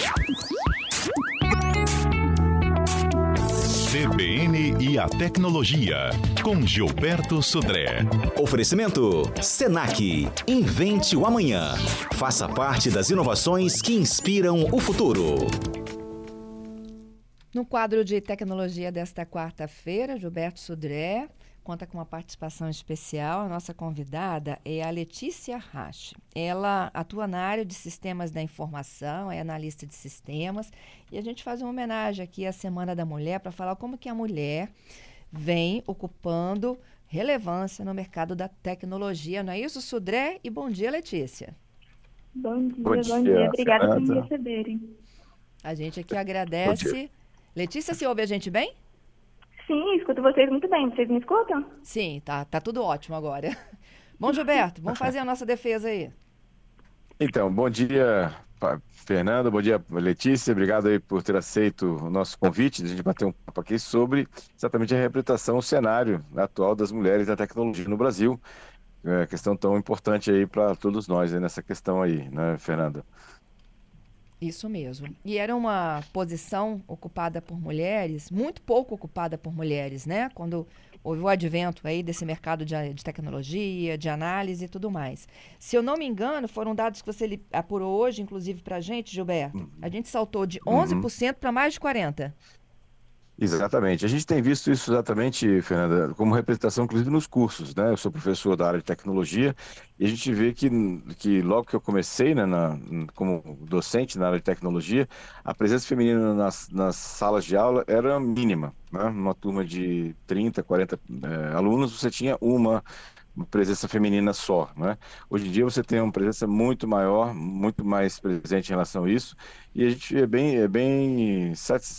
CBN e a Tecnologia, com Gilberto Sodré. Oferecimento Senac. Invente o amanhã. Faça parte das inovações que inspiram o futuro. No quadro de tecnologia desta quarta-feira, Gilberto Sodré conta com uma participação especial. A nossa convidada é a Letícia Rache. Ela atua na área de sistemas da informação, é analista de sistemas. E a gente faz uma homenagem aqui à Semana da Mulher para falar como que a mulher vem ocupando relevância no mercado da tecnologia. Não é isso, Sodré? E bom dia, Letícia. Bom dia. Obrigada por me receberem. A gente aqui agradece. Letícia, você ouve a gente bem? Sim, escuto vocês muito bem. Vocês me escutam? Sim, tá tudo ótimo agora. Bom, Gilberto, vamos fazer a nossa defesa aí. Então, bom dia, Fernanda, bom dia, Letícia. Obrigado aí por ter aceito o nosso convite de a gente bater um papo aqui sobre exatamente a representação, o cenário atual das mulheres na tecnologia no Brasil. É uma questão tão importante aí para todos nós aí nessa questão aí, né, Fernanda? Isso mesmo. E era uma posição ocupada por mulheres, muito pouco ocupada por mulheres, né? Quando houve o advento aí desse mercado de tecnologia, de análise e tudo mais. Se eu não me engano, foram dados que você apurou hoje, inclusive para a gente, Gilberto. A gente saltou de 11% para mais de 40%. Exatamente. A gente tem visto isso exatamente, Fernanda, como representação, inclusive, nos cursos, né? Eu sou professor da área de tecnologia e a gente vê que logo que eu comecei, né, como docente na área de tecnologia, a presença feminina nas salas de aula era mínima, né? Numa turma de 30, 40 alunos, você tinha uma presença feminina só, né? Hoje em dia você tem uma presença muito maior, muito mais presente em relação a isso, e a gente é bem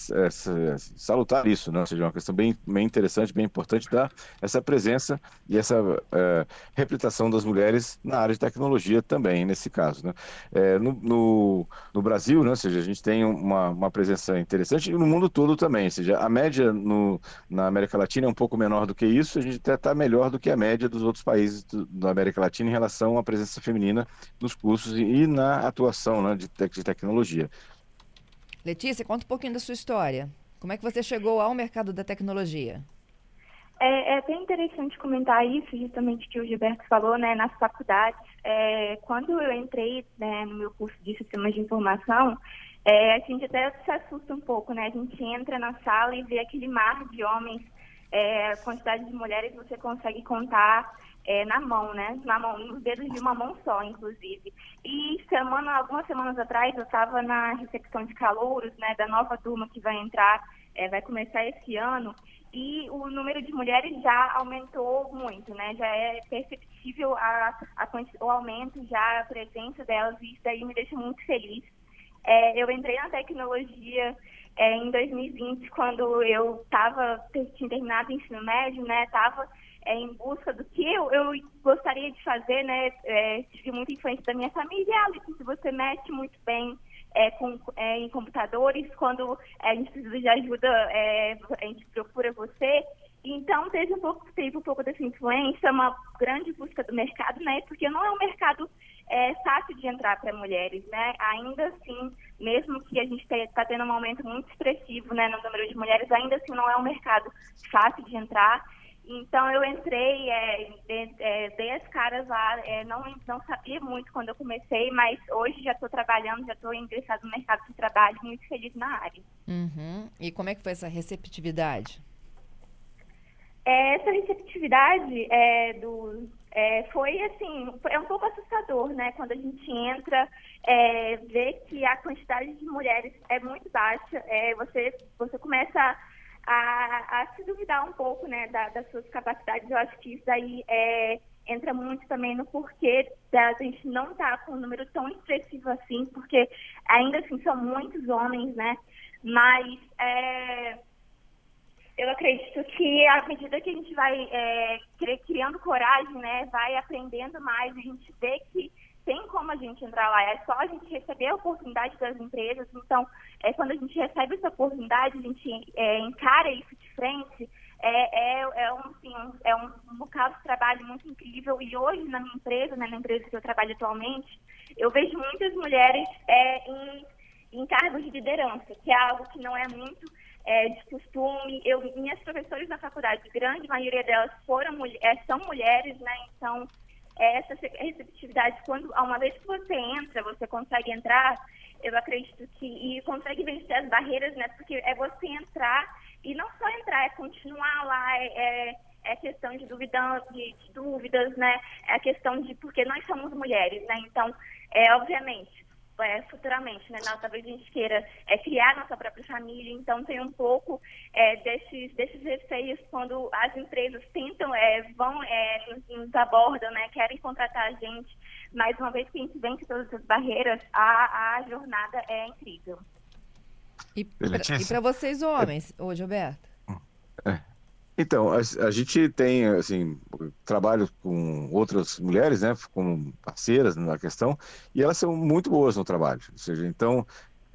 salutar isso, né? Ou seja, uma questão bem interessante, bem importante dar essa presença e essa representação das mulheres na área de tecnologia também, nesse caso, né? No Brasil, né? Ou seja, a gente tem uma presença interessante e no mundo todo também, ou seja, a média na América Latina é um pouco menor do que isso, a gente até está melhor do que a média dos outros países da América Latina em relação à presença feminina nos cursos e na atuação, né, de tecnologia. Letícia, conta um pouquinho da sua história. Como é que você chegou ao mercado da tecnologia? É bem interessante comentar isso, justamente que o Gilberto falou, né, nas faculdades. Quando eu entrei, né, no meu curso de sistemas de informação, a gente até se assusta um pouco, né? A gente entra na sala e vê aquele mar de homens, a quantidade de mulheres você consegue contar na mão, né? Na mão, nos dedos de uma mão só, inclusive. E algumas semanas atrás, eu estava na recepção de calouros, né, da nova turma que vai entrar, vai começar esse ano, e o número de mulheres já aumentou muito, né? Já é perceptível o aumento, já a presença delas, e isso daí me deixa muito feliz. Eu entrei na tecnologia em 2020, quando eu tinha terminado o ensino médio, né? Estava em busca do que eu gostaria de fazer, né? Tive muita influência da minha família. Se você mexe muito bem em computadores, quando a gente precisa de ajuda, a gente procura você. Então, teve um pouco dessa influência, uma grande busca do mercado, né? Porque não é um mercado fácil de entrar para mulheres, né? Ainda assim, mesmo que a gente está tendo um aumento muito expressivo, né, no número de mulheres, ainda assim não é um mercado fácil de entrar. Então, eu entrei, dei as caras lá, não sabia muito quando eu comecei, mas hoje já estou trabalhando, já estou ingressada no mercado de trabalho, muito feliz na área. Uhum. E como é que foi essa receptividade? Essa receptividade foi assim, é um pouco assustador, né? Quando a gente entra, vê que a quantidade de mulheres é muito baixa, você começa a se duvidar um pouco, né, das suas capacidades. Eu acho que isso daí entra muito também no porquê da gente não estar com um número tão expressivo assim, porque ainda assim são muitos homens, né? Mas eu acredito que à medida que a gente vai criando coragem, né, vai aprendendo mais, a gente vê que tem como a gente entrar lá. É só a gente receber a oportunidade das empresas. Então, quando a gente recebe essa oportunidade, a gente encara isso de frente. É um local de trabalho muito incrível. E hoje, na minha empresa, né, na empresa que eu trabalho atualmente, eu vejo muitas mulheres em cargos de liderança, que é algo que não é muito de costume. Minhas professoras na faculdade, a grande maioria delas são mulheres, né? Então, essa receptividade, uma vez que você entra, você consegue entrar, eu acredito e consegue vencer as barreiras, né? Porque é você entrar, e não só entrar, é continuar lá, é questão de dúvidas, né? É a questão de porque nós somos mulheres, né? Então, obviamente, futuramente, né? Talvez a gente queira criar nossa própria família, então tem um pouco desses receios quando as empresas tentam, nos abordam, né? Querem contratar a gente, mas uma vez que a gente vence todas essas barreiras, a jornada é incrível. E para vocês homens, Gilberto? Então, a gente tem, assim, trabalho com outras mulheres, né, como parceiras na questão, e elas são muito boas no trabalho. Ou seja, então,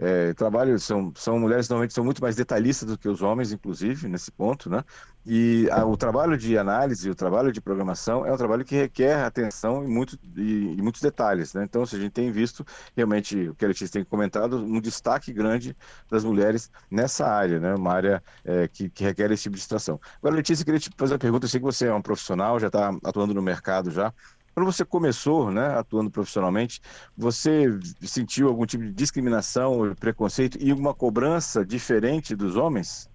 são mulheres que normalmente são muito mais detalhistas do que os homens, inclusive, nesse ponto, né? E o trabalho de análise, o trabalho de programação é um trabalho que requer atenção e muitos detalhes, né? Então, a gente tem visto, realmente, o que a Letícia tem comentado, um destaque grande das mulheres nessa área, né? Uma área que requer esse tipo de distração. Agora, Letícia, eu queria te fazer uma pergunta. Eu sei que você é um profissional, já está atuando no mercado já. Quando você começou, né, atuando profissionalmente, você sentiu algum tipo de discriminação, preconceito e uma cobrança diferente dos homens?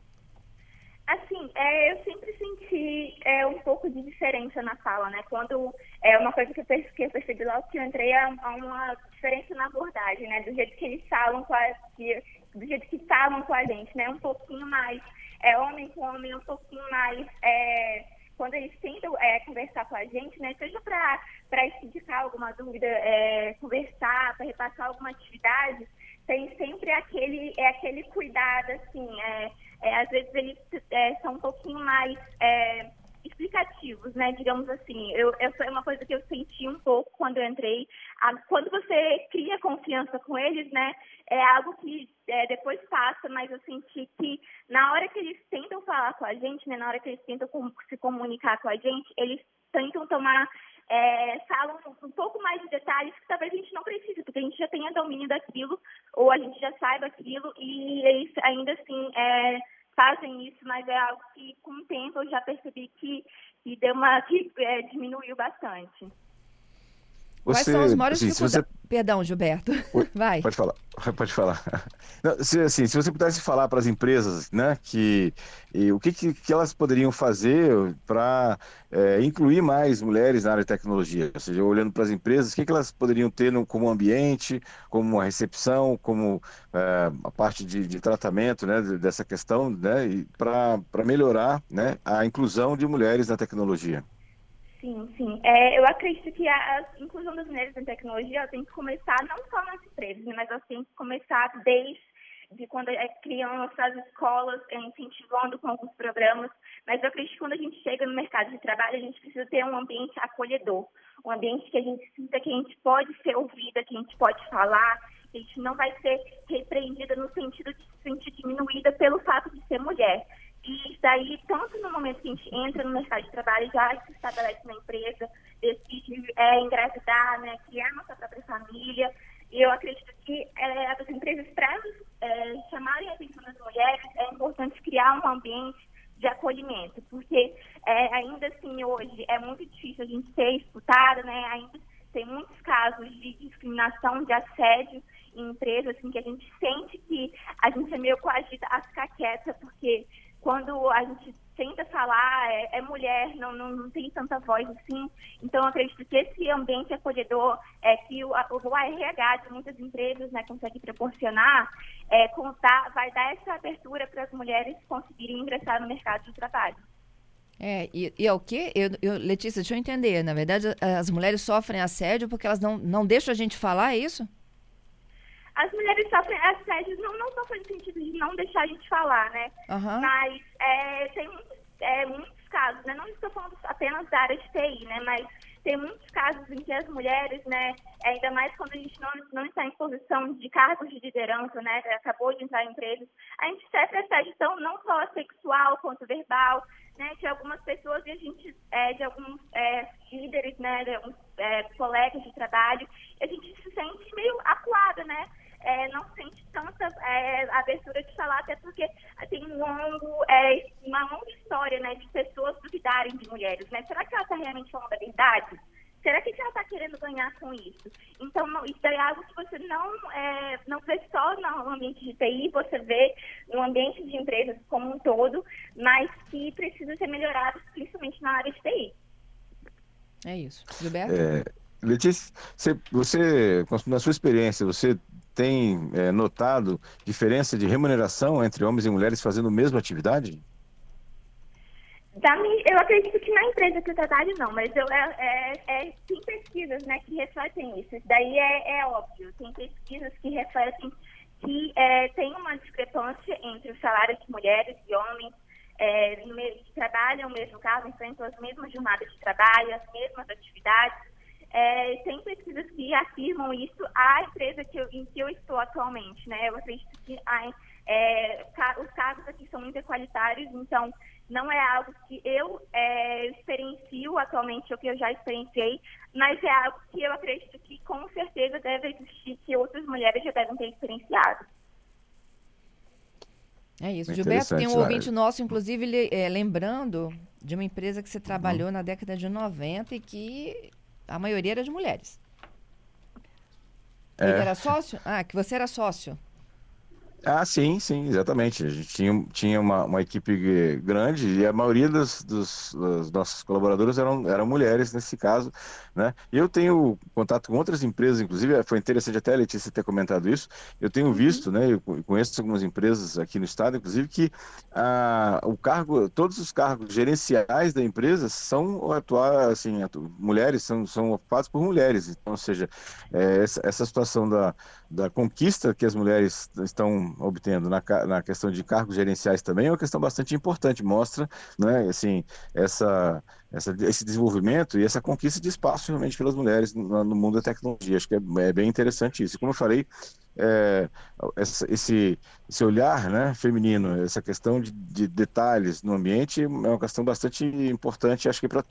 Assim, eu sempre senti um pouco de diferença na fala, né? Quando uma coisa que eu percebi logo que eu entrei é uma diferença na abordagem, né? Do jeito que eles falam do jeito que falam com a gente, né? Um pouquinho mais homem com homem, um pouquinho mais quando eles tentam conversar com a gente, né? Seja para explicar alguma dúvida, conversar, para repassar alguma atividade, tem sempre aquele cuidado, assim, às vezes eles são um pouquinho mais explicativos, né, digamos assim. Foi uma coisa que eu senti um pouco quando eu entrei. Quando você cria confiança com eles, né, é algo que depois passa, mas eu senti que na hora que eles tentam falar com a gente, né, na hora que eles tentam se comunicar com a gente, eles tentam falam um pouco mais de detalhes que talvez a gente não precise, porque a gente já tenha domínio daquilo, ou a gente já saiba aquilo, e eles ainda assim fazem isso, mas é algo que com o tempo eu já percebi que diminuiu bastante. Quais são as maiores dificuldades? Perdão, Gilberto. Vai. Pode falar. Não, se você pudesse falar para as empresas, né, o que elas poderiam fazer para incluir mais mulheres na área de tecnologia? Ou seja, olhando para as empresas, o que elas poderiam ter como ambiente, como a recepção, como a parte de tratamento, né, dessa questão, né, para melhorar, né, a inclusão de mulheres na tecnologia? Sim. Eu acredito que a inclusão das mulheres na tecnologia ela tem que começar não só nas empresas, mas ela tem que começar desde quando criança, as escolas, incentivando com alguns programas. Mas eu acredito que quando a gente chega no mercado de trabalho, a gente precisa ter um ambiente acolhedor, um ambiente que a gente sinta que a gente pode ser ouvida, que a gente pode falar, que a gente não vai ser repreendida no sentido de se sentir diminuída pelo fato de ser mulher. E isso daí, tanto no momento que a gente entra no mercado de trabalho, já se estabelece na empresa, decide engravidar, né, criar nossa própria família. E eu acredito que as empresas, para chamarem a atenção das mulheres, é importante criar um ambiente de acolhimento, porque ainda assim hoje é muito difícil a gente ser escutada, né? Ainda tem muitos casos de discriminação, de assédio em empresas, assim, que a gente sente que a gente é meio coagida a ficar quieta, porque quando a gente tenta falar, é mulher, não tem tanta voz assim. Então, eu acredito que esse ambiente acolhedor que o RH de muitas empresas, né, consegue proporcionar, vai dar essa abertura para as mulheres conseguirem ingressar no mercado de trabalho. E é o quê? Letícia, deixa eu entender. Na verdade, as mulheres sofrem assédio porque elas não deixam a gente falar, é isso? As mulheres sofrem assédio, não só no sentido de não deixar a gente falar, né? Uhum. Mas tem muitos casos, né? Não estou falando apenas da área de TI, né? Mas tem muitos casos em que as mulheres, né? Ainda mais quando a gente não está em posição de cargos de liderança, né? Acabou de entrar em empresas, a gente sofre assédio, então, não só sexual quanto verbal, né? De algumas pessoas e a gente, de alguns líderes, né? De alguns colegas de trabalho, a gente se sente meio acuada, né? não sente tanta abertura de falar, até porque tem uma longa história, né, de pessoas duvidarem de mulheres, né? Será que ela está realmente falando a verdade? Será que ela está querendo ganhar com isso? Então, isso é algo que você não vê só no ambiente de TI, você vê no ambiente de empresas como um todo, mas que precisa ser melhorado, principalmente na área de TI. É isso. Gilberto? Letícia, você, na sua experiência, você tem notado diferença de remuneração entre homens e mulheres fazendo a mesma atividade? Eu acredito que na empresa que eu trabalho não, mas tem pesquisas, né, que refletem isso. Isso daí é óbvio. Tem pesquisas que refletem que tem uma discrepância entre os salários de mulheres e homens que trabalham no mesmo cargo, enfrentam as mesmas jornadas de trabalho, as mesmas atividades. Tem pesquisas que afirmam isso. A empresa em que eu estou atualmente, né, eu acredito que os cargos aqui são muito igualitários, então não é algo que eu experiencio atualmente ou que eu já experienciei, mas é algo que eu acredito que com certeza deve existir, que outras mulheres já devem ter experienciado. É isso. Gilberto, tem um ouvinte nosso, inclusive, lembrando de uma empresa que você trabalhou na década de 90 e que a maioria era de mulheres. Ele era sócio? Ah, que você era sócio. Ah, sim, exatamente. A gente tinha uma equipe grande e a maioria dos nossos colaboradores eram mulheres nesse caso, né? E eu tenho contato com outras empresas, inclusive, foi interessante até a Letícia ter comentado isso. Eu tenho visto, né? Eu conheço algumas empresas aqui no estado, inclusive, que todos os cargos gerenciais da empresa são mulheres, são ocupados por mulheres. Então, ou seja, essa situação da conquista que as mulheres estão obtendo na questão de cargos gerenciais também é uma questão bastante importante, mostra, né, assim, esse desenvolvimento e essa conquista de espaço realmente pelas mulheres no mundo da tecnologia. Acho que é bem interessante isso. E como eu falei, esse olhar, né, feminino, essa questão de detalhes no ambiente é uma questão bastante importante, acho que para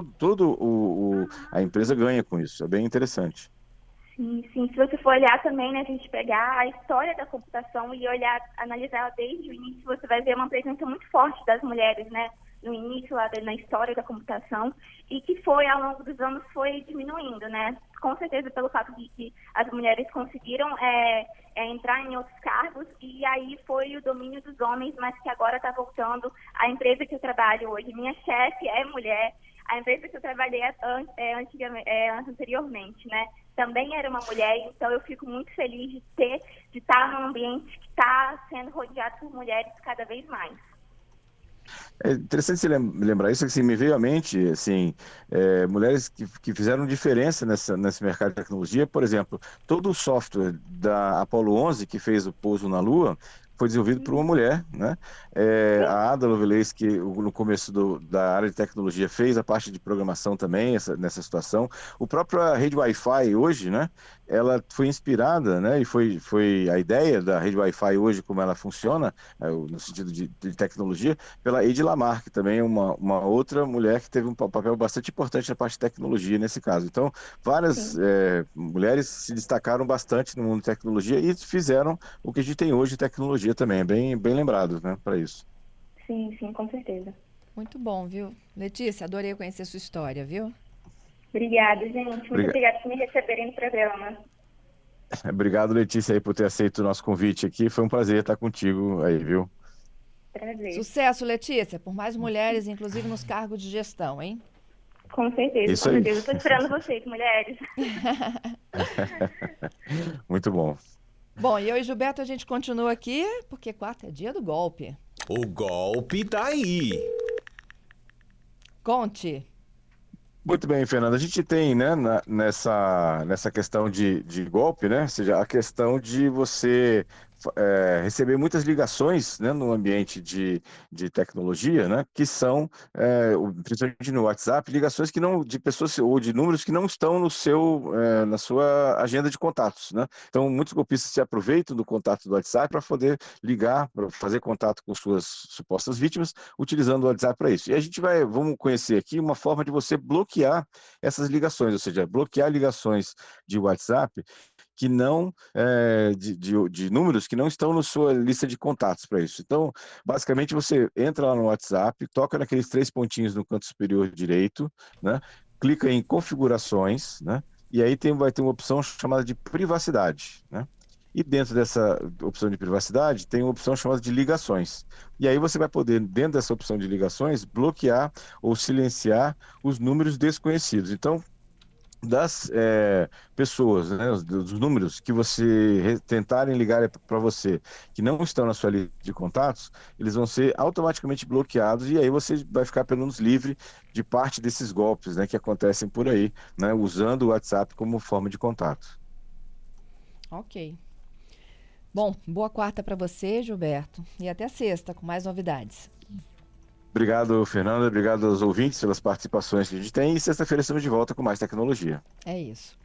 a empresa ganha com isso, é bem interessante. Sim. Se você for olhar também, né, a gente pegar a história da computação e analisar ela desde o início, você vai ver uma presença muito forte das mulheres, né, no início, lá na história da computação, e que ao longo dos anos, foi diminuindo, né, com certeza pelo fato de que as mulheres conseguiram entrar em outros cargos, e aí foi o domínio dos homens, mas que agora está voltando. A empresa que eu trabalho hoje, minha chefe é mulher, a empresa que eu trabalhei anteriormente, né, também era uma mulher, então eu fico muito feliz de estar num ambiente que está sendo rodeado por mulheres cada vez mais. É interessante você lembrar isso, que assim, me veio à mente, assim, mulheres que fizeram diferença nesse mercado de tecnologia. Por exemplo, todo o software da Apollo 11, que fez o pouso na Lua, foi desenvolvido por uma mulher, né? A Ada Lovelace, que no começo da área de tecnologia fez a parte de programação também, nessa situação. O próprio rede Wi-Fi hoje, né? Ela foi inspirada, né? E foi a ideia da rede Wi-Fi hoje, como ela funciona, no sentido de tecnologia, pela Hedy Lamarr, que também é uma outra mulher que teve um papel bastante importante na parte de tecnologia nesse caso. Então, várias mulheres se destacaram bastante no mundo de tecnologia e fizeram o que a gente tem hoje de tecnologia também. É bem lembrado, né, para isso. Sim, com certeza. Muito bom, viu? Letícia, adorei conhecer sua história, viu? Obrigada, gente. Muito obrigada por me receberem no programa. Obrigado, Letícia, aí, por ter aceito o nosso convite aqui. Foi um prazer estar contigo aí, viu? Prazer. Sucesso, Letícia, por mais mulheres, inclusive nos cargos de gestão, hein? Com certeza, isso aí. Estou esperando vocês, mulheres. Muito bom. Bom, e eu e Gilberto, a gente continua aqui, porque quarta é dia do golpe. O golpe tá aí. Conte. Muito bem, Fernanda. A gente tem, né, nessa questão de golpe, né, ou seja, a questão de você receber muitas ligações, né, no ambiente de tecnologia, né, que são, principalmente no WhatsApp, ligações que não, de pessoas ou de números que não estão na sua agenda de contatos, né? Então, muitos golpistas se aproveitam do contato do WhatsApp para poder ligar, para fazer contato com suas supostas vítimas, utilizando o WhatsApp para isso. E a gente vamos conhecer aqui uma forma de você bloquear essas ligações, ou seja, bloquear ligações de WhatsApp que não de números que não estão na sua lista de contatos para isso. Então, basicamente, você entra lá no WhatsApp, toca naqueles 3 pontinhos no canto superior direito, né? Clica em configurações, né? E aí vai ter uma opção chamada de privacidade, né? E dentro dessa opção de privacidade, tem uma opção chamada de ligações. E aí você vai poder, dentro dessa opção de ligações, bloquear ou silenciar os números desconhecidos. Então, das pessoas, né, dos números que você tentarem ligar para você, que não estão na sua lista de contatos, eles vão ser automaticamente bloqueados e aí você vai ficar pelo menos livre de parte desses golpes, né, que acontecem por aí, né, usando o WhatsApp como forma de contato. Ok. Bom, boa quarta para você, Gilberto, e até sexta com mais novidades. Obrigado, Fernanda. Obrigado aos ouvintes pelas participações que a gente tem. E sexta-feira estamos de volta com mais tecnologia. É isso.